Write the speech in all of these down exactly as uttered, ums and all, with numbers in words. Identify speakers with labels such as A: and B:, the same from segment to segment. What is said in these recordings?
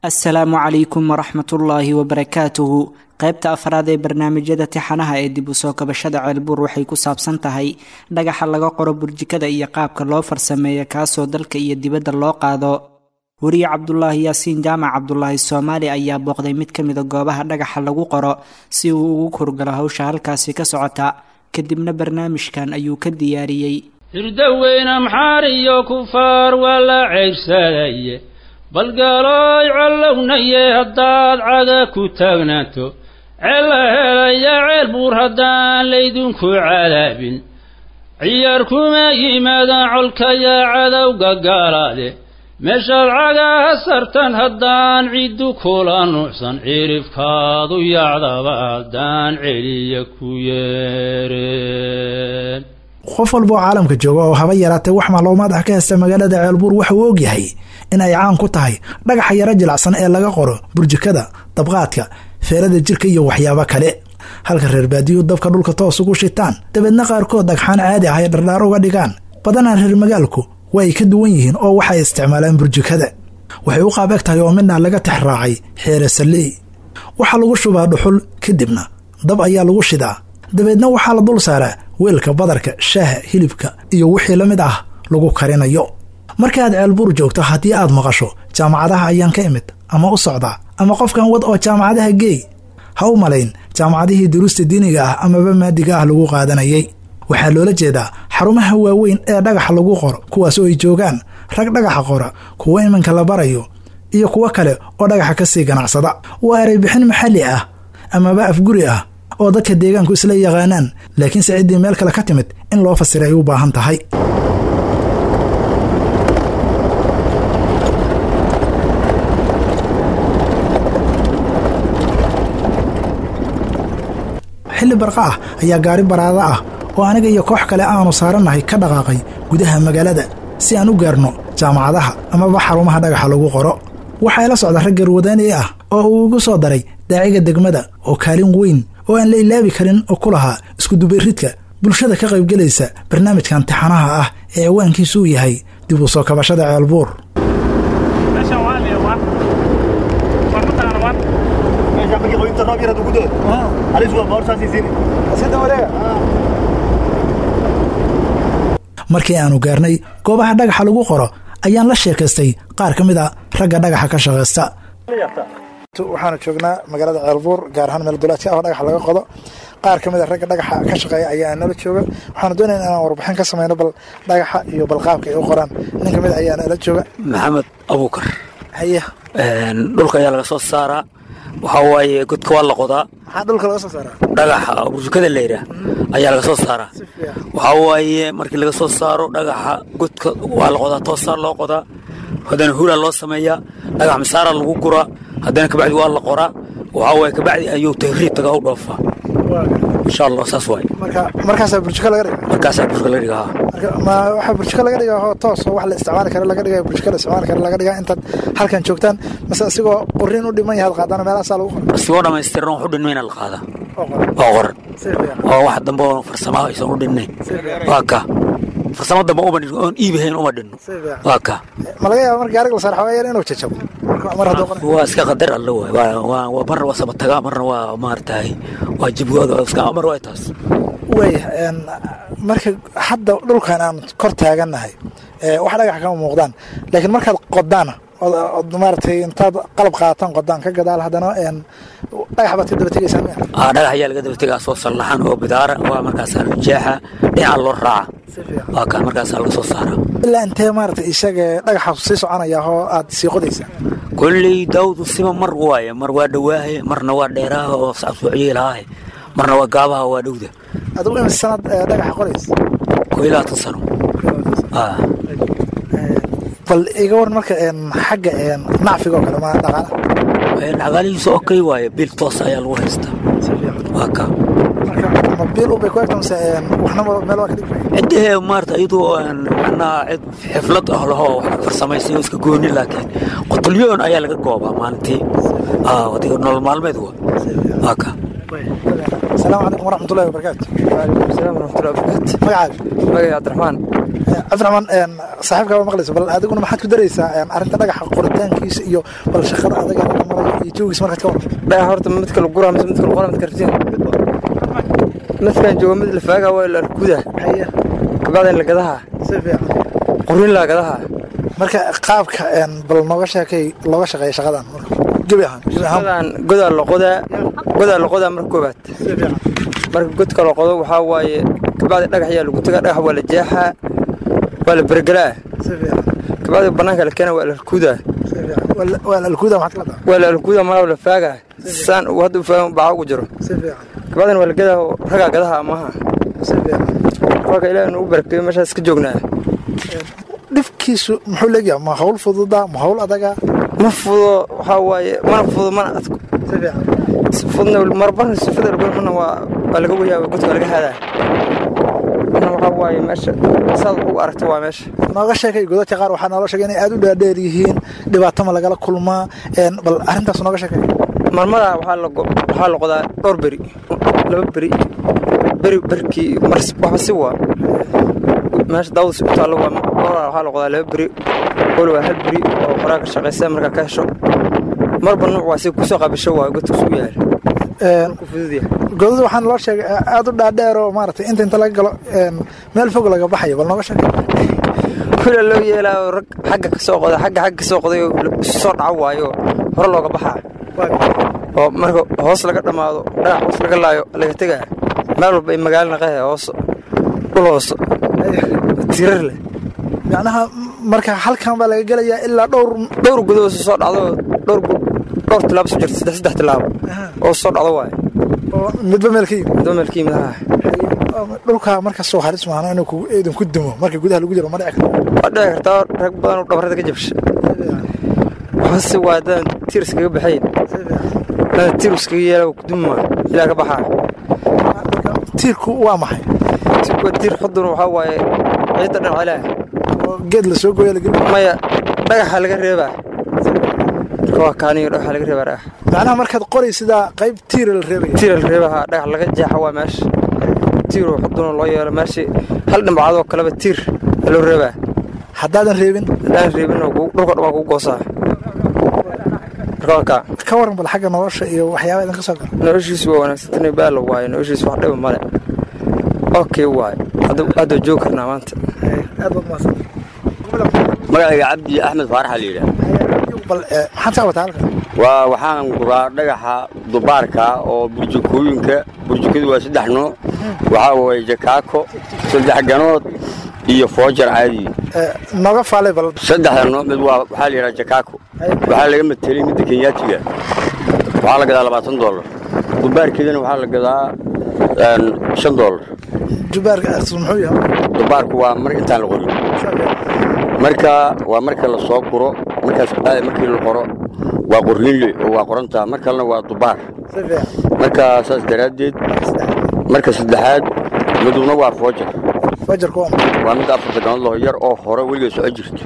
A: السلام عليكم ورحمة الله وبركاته. qaybta afraad ee barnaamijyada tixanaha ee dib u soo kabashada ceelbuur waxay ku saabsan tahay dhagaxa laga qoro burjikada iyo qaabka loo farsameeyo kaasoo dalka iyo dibadda loo qaado. wariye cabdulaahi yaasiin jaamac cabdulaahi soomaali ayaa booqday mid ka mid a goobaha dhagaxa lagu qoro si uu ugu kurgalo hawsha halkaasi ka socota, kadibna barnaamijkan ayuu ka diyaariyey.
B: hirdaweyna maxaar iyo kufaar waa la ceyrsaday balgaloy collownaye haddaad caga ku taagnaato cela helaya ceelbuur haddaan laydinku cadaabin ciyaar kuma yimaadaan colkaya cadowga gaalaade meeshaad cagaha sartan haddaan ciddu kula nuucsan cirifkaadu yacdaba haddaan celiya ku yeereen.
C: qof walba oo caalamka jooga oo haba yaraatee wax macluumaad ah ka haysta magaalada ceelbuur waxa uu ogyahay in ay caan ku tahay dhagaxa yara jilacsan ee laga qoro burjikada, dabqaadka, feerada jirka iyo waxyaabo kale, halka reer baadiyo dabka dhulka toos ugu shitaan dabeedna qaarkood dhagxaan caadi ah ay dhardhaar uga dhigaan. badanaa reer magaalku waa ay ka duwan yihiin oo waxay isticmaalaan burjikada. waxay u qaab eg tahay oo midna laga tix raacay xeere salley. waxaa lagu shubaa dhuxul, kadibna dab ayaa lagu shidaa, dabeedna waxaa la dul saaraa weelka badarka, shaaha, hilibka iyo wixii la mid ah lagu karinayo. markaad ceelbuur joogto haddii aad maqasho jaamacadaha ayaan ka imid ama u socdaa ama qofkan wad oo jaamacadaha geey, ha u malayn jaamacadihii duruusta diiniga ah amaba maadiga ah lagu qaadanayay. waxaa loola jeedaa xarumaha waaweyn ee dhagaxa lagu qoro, kuwaas oo ay joogaan rag dhagaxa qora, kuwo iminka la barayo iyo kuwo kale oo dhagaxa ka sii ganacsada. waa eray bixin maxalli ah amaba afguri ah oo dadka deegaanku isla yaqaanaan, laakiinse ciddii meel kale ka timid in loo fasira ay u baahan tahay. xilli barqa ah ayaa gaari baraada ah oo aniga iyo koox kale aanu saarannahay ka dhaqaaqay gudaha magaalada si aan u gaarno jaamacadaha amaba xarumaha dhagaxa lagu qoro. waxaa ila socda rag garwadaani ah oo uu igu soo daray daaciga degmada oo kaalin weyn oo aan la ilaabi karin oo ku lahaa iskudubaridka bulshada ka qaybgelaysa barnaamijkan tixanaha ah ee ciwaankiisu uu yahay dib u soo kabashada ceelbuur. markii aanu gaarnay goobaha dhagaxa lagu qoro ayaan la sheekaystay qaar ka mid a ragga dhagaxa ka shaqaysta. waxaanu joognaa magaalada ceelbuur, gaar ahaan meel duleedka ah oo dhagaxa laga qodo. qaar ka mid a ragga dhagaxa ka shaqeeya ayaa nala jooga. waxaanu doonayna inaan warbixin ka samayno bal dhagaxa iyo balqaabka ay u qoraan. nin ka mid ayaa nala jooga.
D: maxamed abuukar.
C: haye
D: dhulka ayaa laga soo saaraa, waxaa waaye godka waa la qodaa.
C: maxaa dhulka laga soo saaraa?
D: dhagaxa burjukada leyra ayaa laga soo saaraa. waxaa waaye markii laga soo saaro dhagaxa godka waa la qodaa, toosaa loo qodaa, haddana huulaa loo sameeyaa, dhagax masaara lagu guraa, haddana kabacdi waa la qoraa. waxaa waaye kabacdi ayuu tahriib tagaa u dhoofaa. insha allah saas waaye.
C: marka markaasaa burjuka laga dhigaa.
D: markaasaa burjuka laga dhigaa.
C: ma waxaa burjuka laga dhigaa oo toos oo wax la isticmaali kara laga dhigaa, burjuka la isticmaali kara laga dhigaa intaad halkan joogtaan, mase asigoo qorin u dhiman yahay qaadana meelahaasaa lagu qoraa.
D: asigoo dhamaystiran wax u dhinmayna la qaadaa oo qoran oo wax dambe oo farsamaha aysan u dhinnayn. waa ka farsamo dambe uma dhinno oon iibahayn uma dhinno. waa ka
C: ma laga yaaba marka gaariga la saar xawaayan inuu jajabo mar hadduu qoran.
D: waa iska qadar alla waay. waa waa marna waa sabataga, marna waa maartahay waa jibgooda iska mar waa taas.
C: way een marka hadda dhulkan aan kor taagannahay ee wax dhagax kama muuqdaan, laakiin markaad qodaana oo maartay intaad qalab qaatan qodaan ka gadaal haddana een dhagax baad ka daba tegaysaa meel.
D: ah dhagax ayaa laga daba tegaa soo sallaxan oo bidaara waa markaas jeexa dhinaca loo raaca. waa ka markaas laga soo saaraa
C: ilaa intee maartay isaga dhagaxa sii soconaya oo aad sii qodaysaa.
D: kulli dawdu sima mar waaye, mar waa dhawaahay, marna waa dheeraha oo sacsuuciye lahaay, marna waa gaabaha waa dhowda.
C: adigu in sanad dhagaxa qorays
D: ku ilaa tan sano. ah
C: bal iga waran marka een xagga een nacfiga oo kale ma dhaqaala
D: een dhaqaalihiisa oo kay waaye bil toos ayaa lagu haystaa. waa ka
C: marka ma bil u bay ku egtamse een waxna meel waa ka dhigay
D: cidee maarta iyadoo aan macnaa cid xiflad ah laho wax farsamaysan iska gooni, laakiin qotolyoon ayaa laga goobaa maalintii. ah wadiga nolol maalmeed waa. waa ka
C: السلام عليكم ورحمة الله وبركاته.
E: وعليكم السلام ورحمة الله وبركاته.
C: مقعد
E: مقعد عبد الرحمن.
C: cabdiraxmaan saaxiibkaa maqlayso bal adiguna maxaad ku daraysaa arrinta dhagaxa qoritaankiisa iyo bal shaqada adaga la marayo iyo joogiis markaad ka warto
E: dhagax horta midka lagu guraa mise midka lagu qoraa midka rajin midkaan jooga mid la faagaa waa la arkuda
C: haya
E: kabacdeen la gadaha
C: si fiican
E: qorin la gadaha
C: marka qaabka bal nooga sheekay looga shaqeeyo shaqadan marka gabi ahaan gabi
E: ahaan godaa la qodaa godaa la qodaa marka koobaad
C: si fiican
E: marka godka la qodo waxaa waaye kabacdi dhagax yaa lagu tagaa dhagax waa la jeexaa waa la bergelaa
C: si fiican
E: kabacdi banaanka la keenaa waa la arkudaa
C: si fiican waa la arkudaa maxaad ka wadaa
E: waa la arkudaa malaa la faagaa saan uu hadda u faagan baca ugu jiro
C: si fiican
E: kabacdina waa la gadaa ragaa gadaha amaha
B: si fiican qofka ilaahay nagu barakeeyo meeshaas iska joognaa
C: dhifkiisu muxuu leeyahay ma hawl fududa ma hawl adaga
B: ma fudo waxa waaye mana fudo mana adko
C: si fiican
B: si fudna marban si fudna lagu mana waa waa laga wayaa godka laga hadaa ana waxa waaye meesha saad u aragto waa meesha
C: nooga sheekay godadka qaar waxaa noo sheegay inay aad u dhaadheer yihiin dhibaato ma lagala kulmaa een bal arintaas nooga sheekay
B: marmada waxaa la waxaa la qodaa dhowr beri laba beri beri berkii mars waxa si waa meesha daawad si taalo waa waxaa la qodaa laba beri oo waa hal beri oo qoraaga shaqeysa marka ka hesho marba nooc waa si ku soo qabasho waa godka soo yaal
C: een
B: ku fududiya
C: godada waxaan loo sheegay aad u dhaadheer oo maartay inta inta laga galo een meel fog laga baxayo bal nooga sheekay
B: kula loo yeelaa rag xagga ka soo qoda xagga xagga soo qoday soo dhac waayo hor looga baxaa oo marka hoos laga dhamaado dhagax hoos laga laayo laga tagaa meel walba magaalada qahay hoos dhul hoos tirar leh
C: macnaha marka halkan baa laga galayaa ilaa dhowr
B: dhowr gudood soo dhacdo dhowr dhowr tilaab soo jirta saddex saddex tilaab oo soo dhacdo waay
C: oo midba meel ka yimid
B: midba meel ka yimid ah
C: dhulka marka soo haris maana inuu ku eedan ku dimo marka gudaha lagu jiro ma dhici karto
B: waa dhici kartaa rag badan oo dhabarada ka jabsha waxaase waa daan tiir iskaga baxayn daan tiir iskaga yeela ku duma ilaa ka baxaa
C: tiirku waa maxay
B: tiirku tiir xudun waxa waaye ciidda dhalcalaa
C: oo geed la soo gooyo laga
B: maya dhagaxa laga reebaa waa kaaniyo dhagaxa laga reebaa dhagax
C: macnaha markaad qoray sida qayb tiir la reebay
B: tiir la reebaa dhagax laga jeexa waa meesha tiir xudun loo yeelo meesha hal dhimbaad oo kale ba tiir loo reebaa
C: haddaadan reebin
B: haddaan reebin dhulka dhan waa ku goosaa marka
C: ka waran bal xagga nolosha iyo waxyaabaha idin ka soo gala
B: noloshiisu waa wanaagsan baa la waayo noloshiisu wax dhiba male okay waay hadda hadda joog karnaa maanta
C: aad baad maasan
D: magacayga cabdi axmed faarax la yidhaah
C: bal maxaad ka wataa halkan
D: waa waxaan guraa dhagaxa dubaarka oo burjukooyinka burjukadu waa saddex nooc waxaa waaye jakaako saddex ganood iyo foojar caadi
C: nooga faalay bal
D: saddexda nooc mid waa waxaa la yidhaha jakaako waxaa laga matelay midda kenyaatiga waxaa la gadaa labaatan doolar dubaarkeedana waxaa la gadaa shan doolar
C: dubaarka muxuu yahay
D: dubaarku waa mar intaan la qorin marka waa marka la soo guro markaas markii la qoro waa qorlinle oo waa qorantaa mar kalena waa dubaar marka saas daraaddeed marka saddexaad miduna waa foojar
C: foojarku
D: waa mid afarta ganood loo yar oo hore weliga soo jirto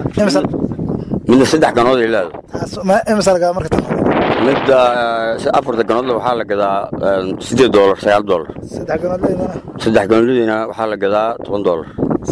D: midna saddex ganood ay
C: leedahay marka tan
D: midda afarta ganood waxaa la gadaa siddeed doolar sagaal doolar
C: saddex ganood leedana
D: saddex ganoodina waxaa la gadaa toban doolar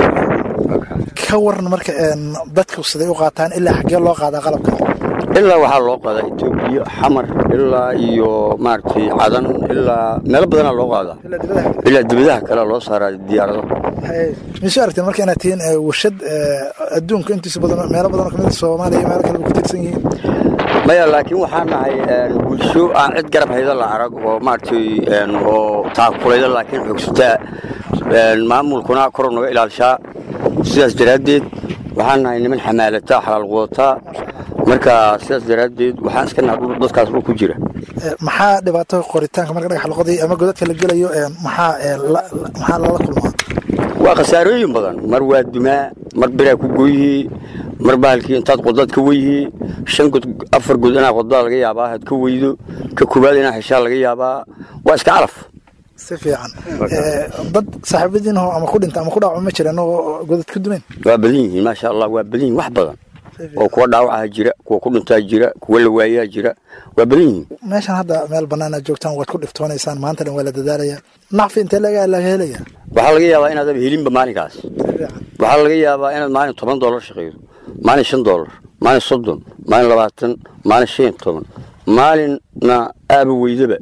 C: ka waran marka dadku siday u qaataan ilaa xaggee loo qaadaa qalabka
D: ilaa waxaa loo qaadaa Itoobiya xamar ilaa iyo maartay cadan ilaa meel badan loo qaadaa ilaa dibadaha kale loo saaraa diyaarado
C: misoo aragtay marka inaad tihiin warshad adduunka intiisa badan meelo badan oo kamid Soomaaliya meelo kale ku tirsan yihiin
D: maya laakiin waxaan nahay bulsho aan cid garab hayda la arag oo maartay oo taakulayda laakiin xoogsataa maamulkuna kor naga ilaalishaa sidaas daraaddeed waxaan nahay niman xamaalata xalaal qudataa marka sidaas daraaddeed waxaan iska nahay dadkaas dhul ku jira
C: maxaa dhibaato qoritaanka marka dhagax la qoday ama godadka la gelayo maxaa maxaa lala kulmaa
D: waa khasaarooyin badan mar waa dumaa mar biraa ku gooyihii mar baalkii intaad qodad ka weyhii shan god afar god inaa qodada laga yaabaa had ka weydo ka koobaad inaa heshaa laga yaabaa waa iska calaf
C: si fiican dad saaxiibadiin ama ku dhinta ama ku dhaco ma jiraan oo godad ku dumeen
D: waa badan yihiin maasha allah waa badan yihiin wax badan
F: oo kuwa dhaawaca jira kuwa ku dhintaa jira kuwa la waayaa jira waa badan yihiin
C: meeshan hadda meel bannaan aad joogtaan waad ku dhiftoonaysaan maanta dhan waa la dadaalayaa nacfi intee laga laga helayaa
F: waxaa laga yaabaa inaad helinba maalinkaas waxaa laga yaabaa inaad maalin toban doolar shaqeydo maalin shan doolar maalin soddon maalin labaatan maalin shan toban maalinna aaba weydaba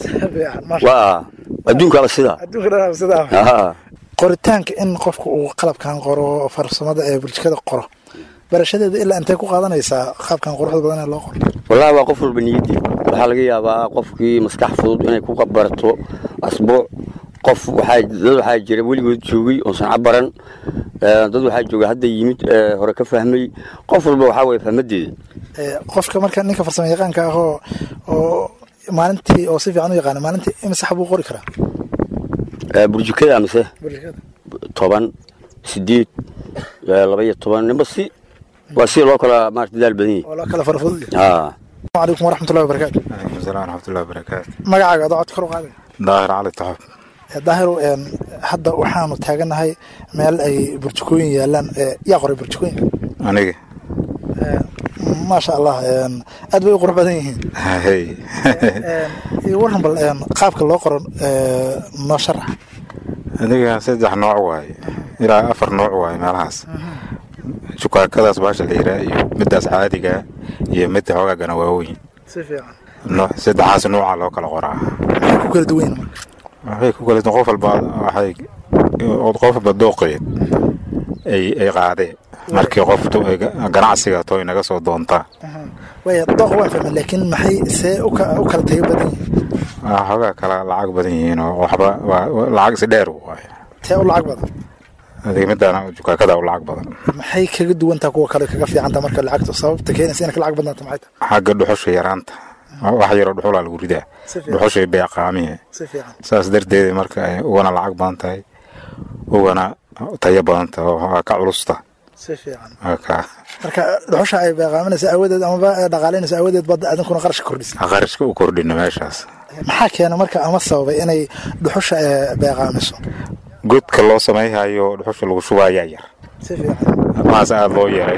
F: waa adduunkaaba sidaa
C: adduunkaaba sidaa qoritaanka in qofku uu qalabkan qoro farsamada ee burjikada qoro barashadeeda ilaa intee ku qaadanaysaa qaabkan quruxda badan ee loo qoro
F: wallahi waa qof walba niyadii waxaa laga yaabaa qofkii maskax fudud inay ku barato asbuuc qof waxaa dad waxaa jira weligood joogay oo san cabaran dad waxaa jooga hadda yimid hore ka fahmay qof walba waxaa way fahmadeeda
C: qofka marka ninka farsamo yaqaanka ah oo oo maalintii oo si fiican u yaqaan maalintii imsax buu qori karaa
F: burjikada mise toban sideed laba iyo toban ninba si waa si loo kala maarta daal badan yahay
C: oo loo kala farfudud
F: haa
C: alaykum waraxmatullahi wabarakaatu
G: alaykum salaam waraxmatullahi wabarakaatu
C: magacaaga dacad kor u qaaday
G: daahir cali taxab
C: daahir een hadda waxaanu taaganahay meel ay burjikooyin yaalaan yaa qoray burjikooyin
G: aniga
C: ما شاء الله أدبي قرب بدنيه
G: هاي
C: يورهم بال قابك الله قرن ما شرح
G: هذيك سيدح نوع واي إلى أفر نوع واي مالهاس شو كذا سباش الليرة مدة عادية هي مدة هواء جنواوي
C: سفيان
G: نوع سيدح حاس نوع على كل قرعة
C: كل دوين
G: هاي كل نقوف البعض هاي نقوف بالدوقي أي أي قاعدة markii qoftu ganacsiga tooy naga soo doonta
C: way doq waa fahmay laakiin maxay see u kala tayo badan
G: ah haga kala lacag badan yihiin oo waxba lacag si dheer waay
C: tee u lacag badan
G: adeeg midana jukaakada u lacag badan
C: maxay kaga duwantaa kuwa kale kaga fiicanta marka lacagta sababta keenaysa in ka lacag badnaato maxay tahay
G: xagga dhuxusha yaraanta wax yar oo dhuxul lagu ridaa dhuxusha bay qaamiye
C: si fiican
F: saas darteed marka ay ugana lacag badan tahay ugana tayo badan tahay oo ka culusta
C: si fiican
F: marka
C: marka dhuxusha ay beeqaaminaysa awadeed ama dhaqaaleynaysa awadeed bad adinkuna qarash kordhisa
F: qarashka u kordhina meeshaas
C: maxaa keena marka ama sababay inay dhuxusha beeqaamiso
F: godka loo sameeyayo dhuxusha lagu shubayaa yar
C: si fiican
F: maas aad loo yeeray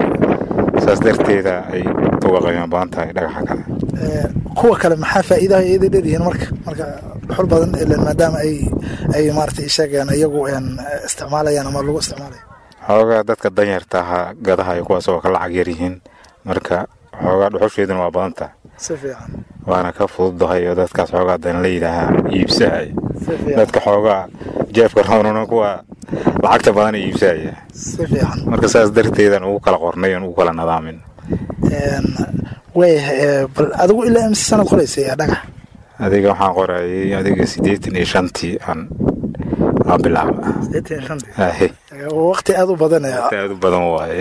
F: saas darteed ay uga qiimo badan tahay dhagaxa kale
C: kuwa kale maxaa faa'iido ay leeyihiin marka marka dhuxul badan ilaa maadaama ay ay maartay ishagaan iyagu aan isticmaalayaan ama lagu isticmaalayo
F: xooga dadka danyarta ah gadaha ay kuwaas oo ka lacag yar yihiin marka xooga dhuxusheeduna waa badan tahay
C: si fiican
F: waana ka fududahay oo dadkaas xooga dan leeyahay iibsahay dadka xooga jeefka roonona kuwa lacagta badan iibsahay
C: si fiican
F: marka saas darteedan uu kala qornay oo uu kala nadaamin
C: een way bal adigu ilaa imsa sanad qoraysay dhagax
F: adiga waxaan qorayay adiga sideetan iyo shan tii aan bilaab
C: sideetan iyo shan tii waqti aad u badan
F: waqti aad u badan waaye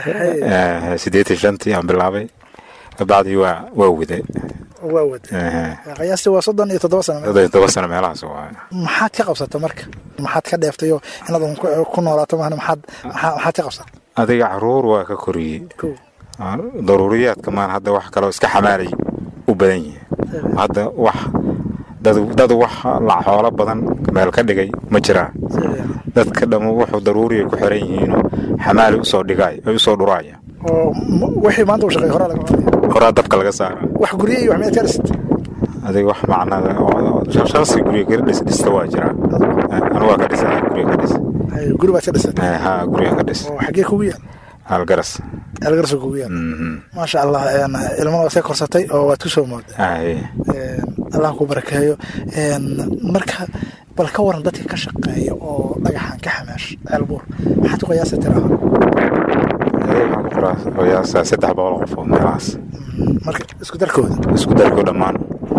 F: ee sideetan iyo shan tii aan bilaabay kabacdi waa waa wada
C: waa wada qiyaastii waa soddon iyo toddoba sano
F: soddon iyo toddoba sano meelahaas waa
C: maxaad ka qabsatay marka maxaad ka dheeftayo inaad ku noolaato mahna maxaad maxaad ka qabsatay
F: adiga caruur waa ka koriyay daruuriyaadka maan hadda wax kale iska xamaalay u badan yahay hadda wax dad dad wax la xoolo badan meel ka dhigay ma jiraan dadka dhamo wuxuu daruuriye ku xiran yihiin xamaali u soo dhigay ay u soo dhuraaya
C: oo wixii maanta u shaqeey hore laga
F: hore dabka laga saaro
C: wax guriye iyo wax meed ka dhist
F: adiga wax macnada shakhsi guriye ka dhis dhista waa jira anu waa ka dhisay guriye ka dhis
C: ay guri baa ka dhisay
F: ha guriye ka dhis
C: oo xagee kugu yaal
F: halgaras
C: halgaras kugu yaal ma sha Allah een ilmaha waa korsatay oo waad ku soo mooday
F: ay
C: Allah ku barakeeyo een marka bal ka waran dadka ka shaqeeya oo dhagaxan ka xamaash albuur maxaad ku qiyaasay tiraahdo
F: waxaan ku qiyaasay saddex boqol qof oo meelahaas
C: marka isku darkooda
F: isku darkooda dhammaan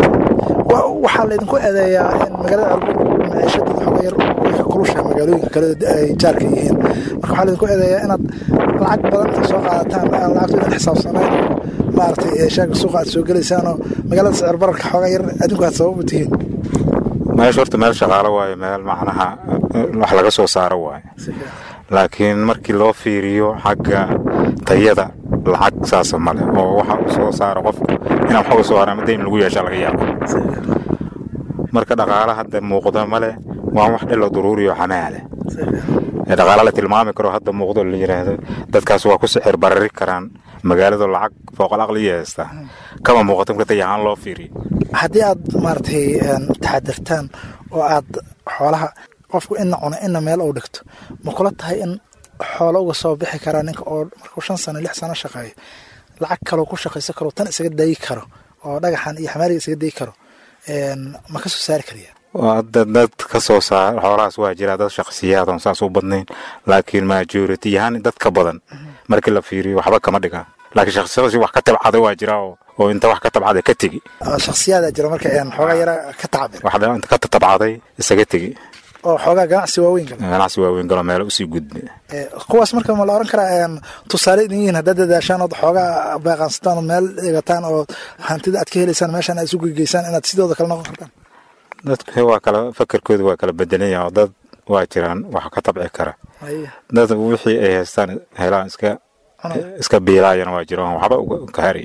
C: waxaa la idinku eedeeyaa in magaalada albuur maciishada xoolo yar ka kulusha magaalooyinka kale ay jaarka yihiin marka waxaa la idinku eedeeyaa inaad lacag badan soo qaadataan aan lacagtooda xisaabsanayn maartay shaaga suuqa aad soo gelaysaan oo magaalada sicir bararka xoolo yar adinku aad sabab u tihiin
F: meesha horta meel shaqaalo waaye meel macnaha wax laga soo saaro waaye laakiin markii loo fiiriyo xagga tayada lacag saas male oo waxa uu soo saaro qofku inuu wax soo saaro maadaama lagu yeesho laga yaabo marka dhaqaalaha hadda muuqda male waa wax dhalo daruuriyo xamaale dhaqaala la tilmaami karo hadda muuqdo la yiraahdo dadkaas waa ku sixir barari karaan magaalada lacag fooqal aqliya haysta kama muuqato marka tayahan loo fiiriyo
C: haddii aad maartay taxadirtaan oo aad xoolaha qofku inna cuna inna meel uu dhigto ma kula tahay in xoolo uga soo bixi karaa ninka oo markuu shan sano lix sano shaqeeyo lacag kaloo ku shaqaysan karo tan isaga dayi karo oo dhagaxan iyo xamaariga isaga dayi karo ma ka soo saari kariya
F: dad dad ka soo saar xoolahaas waa jira dad shaqsiyaad oo saas u badnayn laakiin majority yahan dad ka badan markii la fiiriyo waxba kama dhiga laakiin shaqsiyaadsi wax ka tabcada waa jira oo inta wax ka tabcada ka tagi
C: shaqsiyaad jira marka aan xooga yara ka tacbir
F: waxda inta ka tabcaday isaga tagi
C: oo xooga ganacsi waaweyn galo
F: ganacsi waaweyn galo meel u sii gudbi
C: ee kuwaas marka ma la oran karaa tusaale in hadda daashaan oo xooga baaqanstaan meel dhigataan oo hantida aad ka helaysaan meeshan aad isugu geysaan inaad sidoo kale noqon kartaan
F: dadka waa kala fakarkooda waa kala bedelayaan dad waa jiraan wax ka tabci kara dad wixii ay haystaan helaan iska iska biilaayana waa jiraan waxba ka hari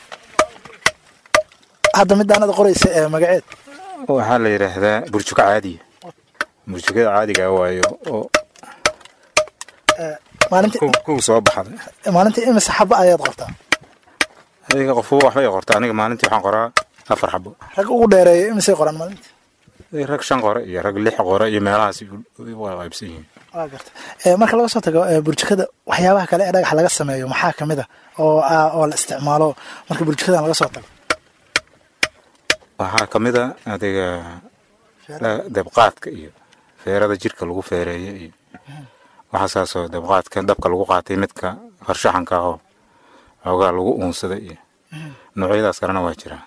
C: hadda midaanada qoraysa ee magaceed
F: waxaa la yiraahdaa burjuka caadi burjukada caadiga waayo oo
C: maalintii
F: ku soo baxday
C: maalintii imisa xabba ayaad qortaa
F: adiga qof waxba ay qortaa aniga maalintii waxaan qoraa afar xabbo
C: rag ugu dheereeyay imisa qoran maalintii
F: rag shan qore iyo rag lix qore iyo meelahaas waa qaybsan yihiin
C: waa garta ee marka laga soo tago burjukada waxyaabaha kale ee dhagax laga sameeyo maxaa kamid ah oo oo la isticmaalo marka burjukadan laga soo tago
F: waxaa kamid ah adiga dabqaadka iyo feerada jirka lagu feereeyo iyo waxa saasoo dabqaadka dabka lagu qaatay midka farshaxanka ah oo xoogaa lagu uunsaday iyo noocyadaas kalena waa jiraan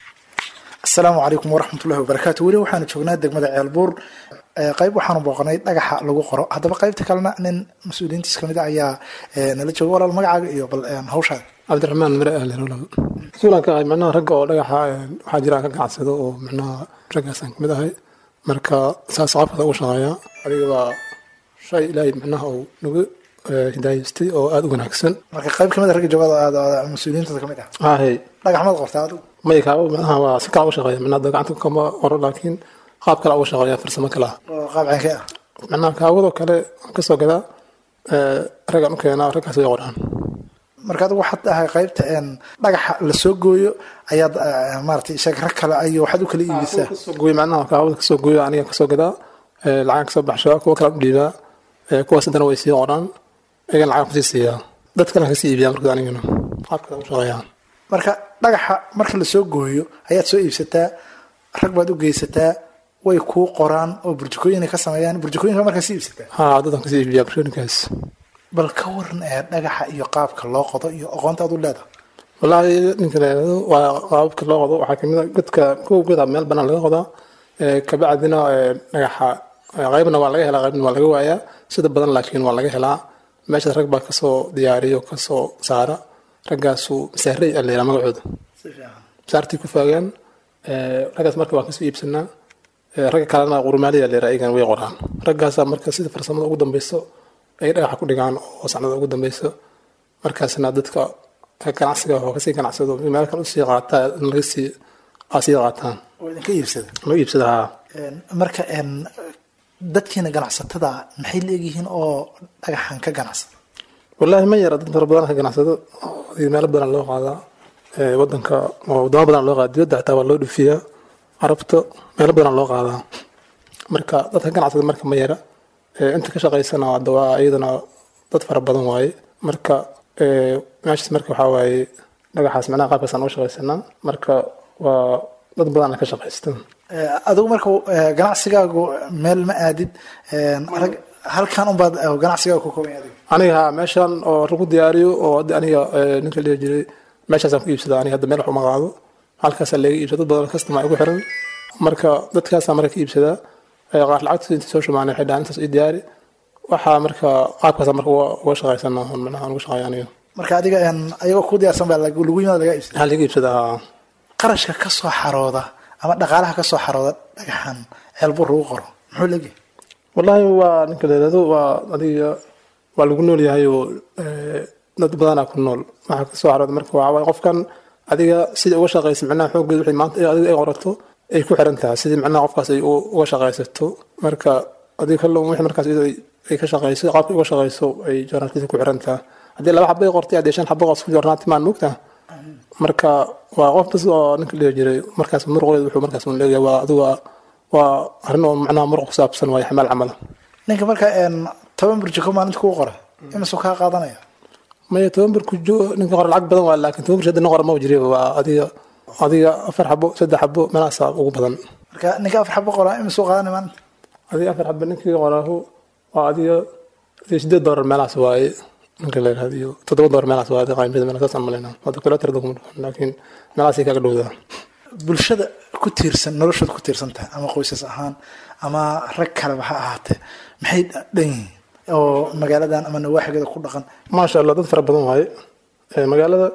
C: السلام عليكم ورحمة الله وبركاته ولي وحنا شغلنا دقمة عيالبور قيب وحنا بوقناي دقح لغو قرأ هذا بقى يبتكلنا أن مسؤولين تسكمدا أيا نلتشوا ولا المقعد يقبل هوشة
H: عبد الرحمن مرأة لولا سؤالك هاي معنا رجع دقح حاجرا كقعد سدو معنا رجع سكمدا هاي مركا ساس عفوا وش غايا هذا شيء لا معنا أو نقول هدايستي أو أدوان أحسن
C: مركا قيب كمدا رجع جوال هذا مسؤولين تسكمدا
H: ها هي
C: دقح ما قرأت هذا
H: ما يكاو ما سكع وش غايا معنا دقعتكم كما ورا لكن qaab kale uga shaqeeyaa farsamo kale
C: qaab caynka ah
H: macnaha kaawado kale ka soo gada ee raga u keenaa raga soo qoraan
C: marka adigu waxaad ahay qaybta een dhagaxa la soo gooyo ayaad maartay shaqo rag kale ay waxaad u kala iibisaa
H: soo gooyo macnaha kaawado ka soo gooyo aniga ka soo gada ee lacag soo baxsho kuwa kala u dhiibaa ee kuwa sidana way sii qoraan iyaga lacag ku siiyaa dadkana ka sii iibiyaa marka anigana qaab kale u shaqeeyaa
C: marka dhagaxa marka la soo gooyo ayaad soo iibsataa rag baad u geysataa way ku qoraan oo burjukooyin ka sameeyaan burjukooyinka marka si iibsata
H: ha dadka si iibiyaa burjukooyinkaas
C: bal ka waran ee dhagaxa iyo qaabka loo qodo iyo aqoonta aad u leedahay
H: wallahi ninka leeyahay waa qaabka loo qodo waxa kamid ah dadka kuwa guud meel banaan laga qodo ee ka bacdina dhagaxa qaybna waa laga helaa qaybna waa laga waayaa sida badan laakiin waa laga helaa meesha rag baa ka soo diyaariyo ka soo saara ragaasu masaaray alla magacooda si fiican saartii ku faagaan ee ragaas marka waa ka soo iibsanaa ragga kalena qurmaaliya leeyahay ayagan way qoraan raggaas marka sida farsamada ugu dambayso ay dhagax ku dhigaan oo sanada ugu dambayso markaasna dadka ganacsiga oo ka sii ganacsado meel kale u sii qaata laga sii asii qaataan
C: oo idinka iibsada
H: ma iibsada
C: marka een dadkeena ganacsatada maxay leeyihiin oo dhagaxan ka ganacsada
H: wallahi ma yara dad badan ka ganacsado meel badan loo qaadaa ee wadanka wadamo badan loo qaadaa dibadda xitaa waa loo dhufiyaa carabta meel badan loo qaadaa marka dadka ganacsada marka ma yara ee inta ka shaqeysana hadda waa iyadana dad fara badan waaye marka ee meeshaas marka waxaa waaye dhagaxaas macnaha qaabkaasaan u shaqeysanaa marka waa dad badan ka shaqeystaan
C: adigu marka ganacsigaagu meel ma aadid rag halkan unbaad ganacsigaaga ku kooban yahay
H: aniga meeshan oo lagu diyaariyo oo aniga ninka leeyahay jiray meeshaasaan ku iibsadaa aniga hadda meel wax uma qaado halkaas laga iibsado dad badan customer ugu xiran marka dadkaas marka ka iibsada ay qaar lacagta inta soo shumaanay xidhaan intaas i diyaari waxa marka qaabkaas marka uga shaqeysana macnaha ugu shaqeeyanayo
C: marka adiga een ayaga ku diyaarsan baa lagu yimaado laga iibsada
H: hal laga iibsada
C: qarashka ka soo xarooda ama dhaqaalaha ka soo xarooda dhagaxan ceelbur ugu qoro muxuu leeyahay
H: wallahi waa ninka leeyahay waa adiga waa lagu nool yahay oo dad badan ku nool waxa ka soo xarooda marka waa qofkan adiga sida uga shaqeysan macnaha xoog wixii maanta adiga ay qorato ay ku xiran tahay sida macnaha qofkaas ay uga shaqeysato marka adiga kalluun wixii markaas iyadoo ay ka shaqayso qaabka uga shaqayso ay joornaalkiisa ku xirantaa haddii laba xabay qortay haddii shan xabo qof ku joornaanti maan moogtaa marka waa qof bas oo ninka dhihi jiray markaas muruqeedu wuxuu markaas un leeyahay waa adigu waa arrin oo macnaha muruq ku saabsan waayo xamaal camala
C: ninka marka toban burjiko maalinta kugu qora imisuu kaa qaadanaya
H: maya toban burjiko ninka qora lacag badan waa laakiin toban burjiko hadda nin qora ma jiriba waa adiga adiga afar xabo saddex xabo meelahaasa ugu badan
C: marka ninka afar xabo qora imisuu qaadanaya maalinta
H: adiga afar xabo ninkii qoraahu waa adiga sideed doolar meelahaas waaye ninka la yidhahdo iyo toddoba doolar meelahaas waaye qaymada meelahaas saasaan malaynaa hadda kula tirada kuma dhufan laakiin meelahaasay kaaga dhowdaa
C: bulshada ku tiirsan noloshooda ku tiirsan tahay ama qoysas ahaan ama rag kaleba ha ahaatee maxay dhan yihiin oo magaaladan ama nawaaxigeeda ku dhaqan
H: maasha allah dad fara badan waaye magaalada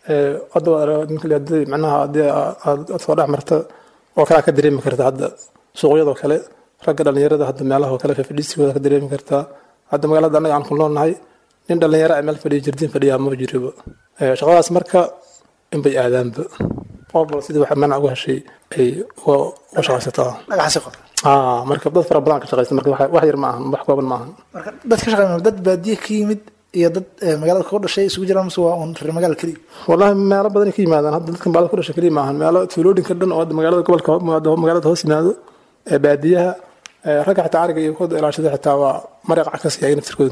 H: hadda ninka la yidhahdo macnaha haddii aad soo dhex marta oo kalaa ka dareemi karta hadda suuqyadoo kale ragga dhalinyarada hadda meelaha oo kale fafadhiisigooda ka dareemi kartaa hadda magaalada annaga aan ku noolnahay nin dhalinyaro a meel fadhiya jirdiin fadhiyaa ma jiriba shaqadaas marka inbay aadaanba qof bal sidii wax manac uga heshay ay uga shaqaysataa
C: dhagaxasi qor
H: aa marka dad fara badan ka shaqaysta marka wax yar ma ahan wax kooban ma ahan
C: marka dad ka shaqeynaya dad baadiye ka yimid iyo dad magaalada ku dhashay isugu jiraan mise waa un reer magaala kaliya
H: wallahi meelo badan ka yimaadaan hadda dadkan magaalada ku dhashay kaliya ma ahan meelo tuulooyinka dhan oo magaalada gobolka magaalada hoos yimaado ee baadiyaha ragga xitaa ariga iyo kooda ilaashada xitaa waa mariiq ka siiyay naftirkooda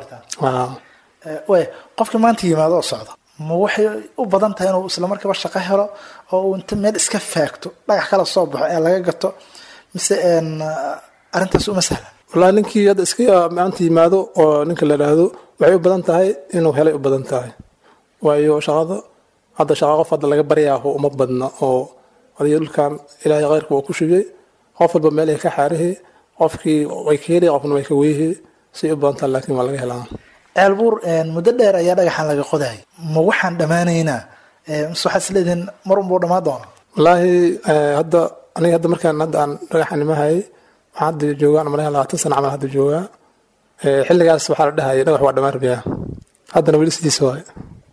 H: waa
C: way qofka maanta yimaado oo socda ma waxay u badan tahay inuu isla markiiba shaqo helo oo uu inta meel iska faagto dhagax kala soo baxo ee laga gato mise arrintaas uma sahla
H: wallahi ninkii hadda iska maanta yimaado oo ninka la yidhaahdo waxay u badan tahay inuu helay u badan tahay waayo shaqada hadda shaqa qof hadda laga baryaah uma badna oo adiga dhulkan ilaahay khayrka uu ku shubay qof walba meel ay ka xaarihi qofkii way ka heli qofna way ka weyhi si u badan tahay laakiin waa laga helaa
C: ceelbuur muddo dheer ayaa dhagaxan laga qoday ma waxaan dhammaanaynaa mise waxaad isleedihiin mar unbuu dhammaan doona
H: wallaahi hadda aniga hadda markaan hadda aan dhagaxan nimahayay waxaan hadda joogaan malaha labaatan sana camal hadda joogaa xilligaas waxaa la dhahayay dhagax waa dhammaan rabiyaa haddana weli sidiisa waaye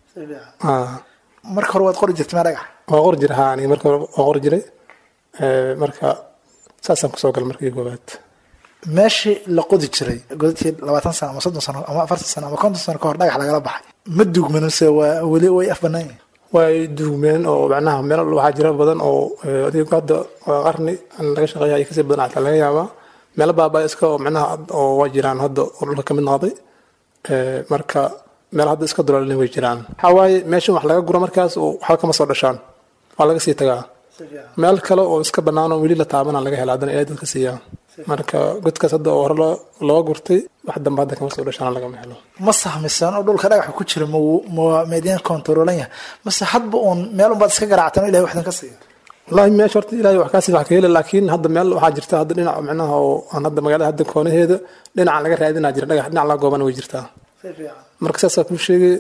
C: marka hore waad qori jirtay maa dhagax
H: waa qori jira haa aniga marka hore waa qori jiray marka saasaan kusoo galay markii koowaad
C: meeshii la qodi jiray godadkii labaatan sano ama soddon sano ama afartan sano ama konton sano kahor dhagax lagala baxay ma duugmeen mise waa weli way af banaan yihin
H: way duugmeen oo macnaha meel waxaa jira badan oo adiga hadda qarni laga shaqeeya ay kasii badan xataa laga yaabaa meelo baabaa iska oo macnaha oo waa jiraan hadda oo dhulka kamid noqday marka meel hadda iska dulaalin way jiraan waxaa waaye meeshan wax laga guro markaas oo waxba kama soo dhashaan waa laga sii tagaa meel kale oo iska bannaan oo weli la taabana laga hela haddana ilaahay dadka siiyaa marka godkaas hadda oo hore loo gurtay wax dambe hadda kama soo dhashaan lagama helo
C: ma sahmisan oo dhulka dhagaxa ku jira ma meedin kontroolan yahay mase hadba uun meel unbaad iska garaactan oo ilahay waxdan ka siiya
H: wallahi meesha horta ilaahay wax kaasi wax ka heli laakiin hadda meel waxaa jirta hadda dhinac macnaha oo aan hadda magaalada hadda koonaheeda dhinaca laga raadinaa jira dhagax dhinac laga goobana way jirtaa marka saasaa kuu sheegay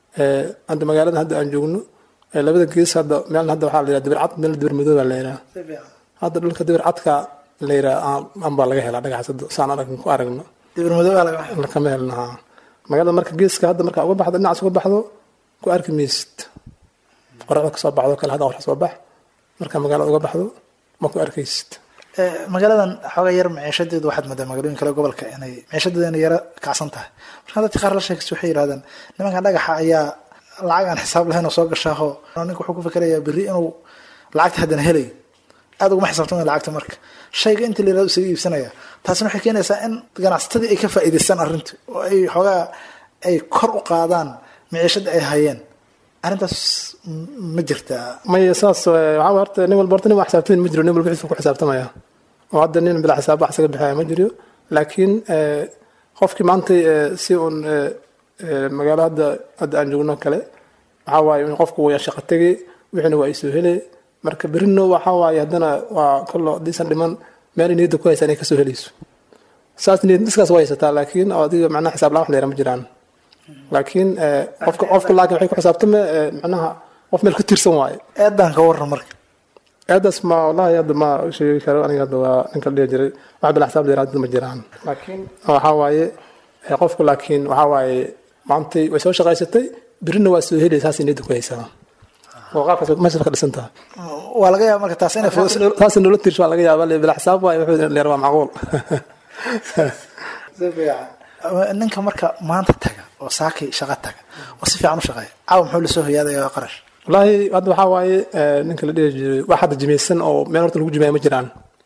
H: hadda magaalada hadda aan joogno labada gees hadda meel hadda waxaa la yidhaha dibir cad meel dibir madow baa la yidhaha hadda dhulka dibir cadka la yidhaha aan baa laga helaa dhagaxas hadda saan aragn ku aragno
C: dibir madow baa laga
H: kama helna haa magaalada marka geeska hadda markaa uga baxdo dhinacaas uga baxdo ku arki maysid qoraxda kasoo baxdo kale hadda qorax soo bax marka magaalada uga baxdo ma ku arkaysid
C: magaaladan xoogaa yar maciishadeedu waxaad moodaa magaalooyin kale gobolka inay maciishadeedu inay yara kacsan tahay marka dadka qaar la sheegaysa waxay yidhahdeen nimankan dhagaxa ayaa lacag aan xisaab lahayn oo soo gashaaho ninka wuxuu ku fikerayaa berri inuu lacagta haddana helayo aada uguma xisaabtamaya lacagta marka shayga inta la yirahdo isaga iibsanaya taasina waxay keenaysaa in ganacsatadii ay ka faa'iidaystaan arrinta oo ay xoogaa ay kor u qaadaan maciishada ay hayeen arrintaas ma jirtaa
H: maya saas waxaa horta nin walba horta nin wax xisaabtamin ma jiro nin walba wixii ku xisaabtamaya oo hadda nin bila xisaab wax isaga bixaya ma jiro laakiin qofkii maanta si uun magaalo hadda hadda aan joogno kale waxaa waaye in qofku waa shaqo tegay wixiina waa isoo helay marka berino waxaa waaye haddana waa kollo hadiisan dhiman meel niyadda ku haysa inay kasoo helayso saas niyad diskaas waa haysataa laakiin adiga macnaha xisaab la wax leera ma jiraan laakiin qofka qofka laakiin waxay ku xisaabtame macnaha qof meel ku tiirsan waaye
C: eedan ka warran marka
H: eedaas ma wallahi hadda ma sheegi karo aniga hadda waa ninka dhihi jiray wax bila xisaab leera ma jiraan laakiin waxaa waaye qofku laakiin waxaa waaye maantay way soo shaqaysatay berina waa soo helaysa saas niyadda ku haysaa oo qaabkaas meesha ka dhisan tahay
C: waa laga yaabaa marka taas inay
H: taas nolol tiirsho waa laga yaabaa bila xisaab waaye wuxuu leer waa macquul
C: ninka marka maanta taga oo saaki shaqo taga oo si fiican u shaqeeya caaw muxuu la soo hoyaadaya qarash
H: wallaahi hadda waxaa waaye ninka la dhihi jiray wax hadda jimeysan oo meel horta lagu jimeeya ma jiraan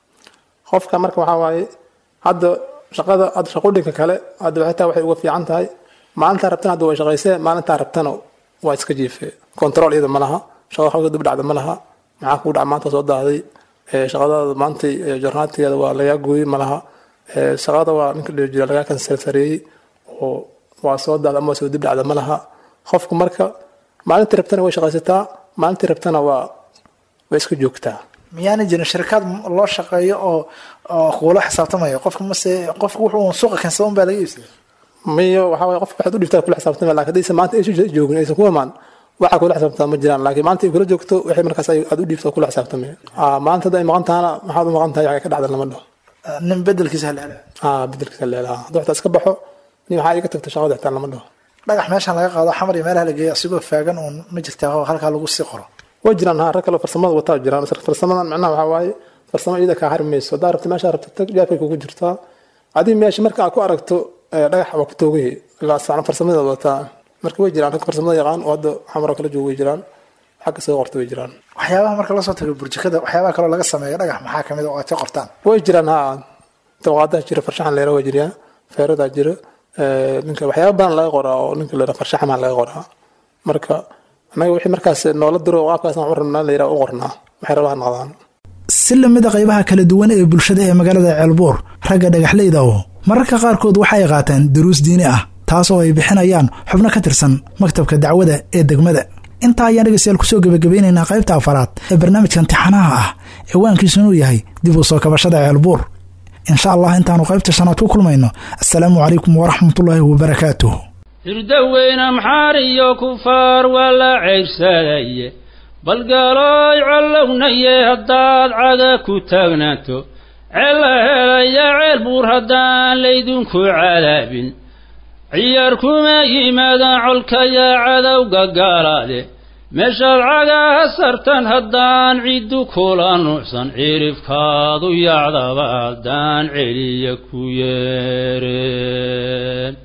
H: qofka marka waxaa waaye hadda shaqada hadda shaqooyinka kale hadda xitaa waxay uga fiican tahay maalintaa rabtana hadda way shaqaysee maalintaa rabtana waa iska jiifee control iyada ma laha shaqada xooga dib dhacda ma laha maxaa kugu dhaca maanta soo daahday shaqadaada maanta jornaadkeeda waa lagaa gooyey ma laha shaqada waa ninka dhihi jira lagaa kansalsareeyey oo waa soo daahda ama soo dib dhacda ma laha qofku marka maalintii rabtana way shaqaysataa maalintii rabtana waa way iska joogtaa
C: miyaana jirin shirkad loo shaqeeyo oo oo kuula xisaabtamayo qofka mase qofku wuxuu suuqa keensan baa laga iibsaday
H: miyo waxa way qofka waxaad u dhiftaa kula xisaabtamay laakiin aysan maanta aysan joogin aysan ku imaan waxa kula xisaabtama ma jiraan laakiin maanta ay kula joogto waxay markaas aad u dhiftaa kula xisaabtamay ah maanta haday maqan tahana maxaad u maqan tahay waxa ka dhacda lama dhaho nin bedelkiisa hal ah bedelkiisa hal ah dadka iska baxo nin waxa iga tagto shaqada xitaa lama dhaho dhagax meeshan laga qaado xamar iyo meelaha la geeyo asigoo faagan oo ma jirtaa oo halka lagu sii qoro way jiraan ha rag kale farsamada wataa jiraan farsamadan macnaha waxa waaye farsamo iyada ka harmayso daarabta meesha rabta tag jaafay kugu jirtaa adii meesha marka aad ku aragto dhagax waa ku toogay ilaa saan farsamada wataa marka way jiraan rag farsamada yaqaan oo hadda xamar kala joogo way jiraan xagga soo qorto way jiraan waxyaabaha marka la soo tago burjikada waxyaabaha kale laga sameeyo dhagax maxaa kamid oo aad ka qortaan way jiraan ha tawaqada jira farshaxan leeyahay way jiraan feerada jira ninka waxyaabo badan laga qoraa oo ninka la farshaxan laga qoraa marka anaga wixii markaas noola diro qaabkaas aan u rabnaa la yiraahdo u qornaa waxay rabaan noqdaan si lamid ah qaybaha kala duwan ee bulshada ee magaalada Ceelbuur ragga dhagaxleyda oo mararka qaarkood waxay qaataan duruus diini ah taas oo ay bixinayaan xubno ka tirsan maktabka dacwada ee degmada inta ayaan dhageystayaal ku soo gabagabaynaynaa qaybta afaraad ee barnaamijka imtixaanaha ah ee waankiisuna yahay dib u soo kabashada Ceelbuur insha Allah intaanu qaybta shanaad ku kulmayno assalaamu calaykum wa rahmatullaahi wa barakaatuh
I: irdaweyna maxaariyo kufaar wala ceebsadaye bal galay calownaye haddaad caga ku taagnaato cela helaya Ceelbuur haddaan laydinku cadaabin ciyaar kuma yimaadaan colkaya cadowga gaalaade meeshaad cagaha sartan haddaan ciddu kula nuucsan cirifkaadu yacdaba haddaan celiya ku yeereen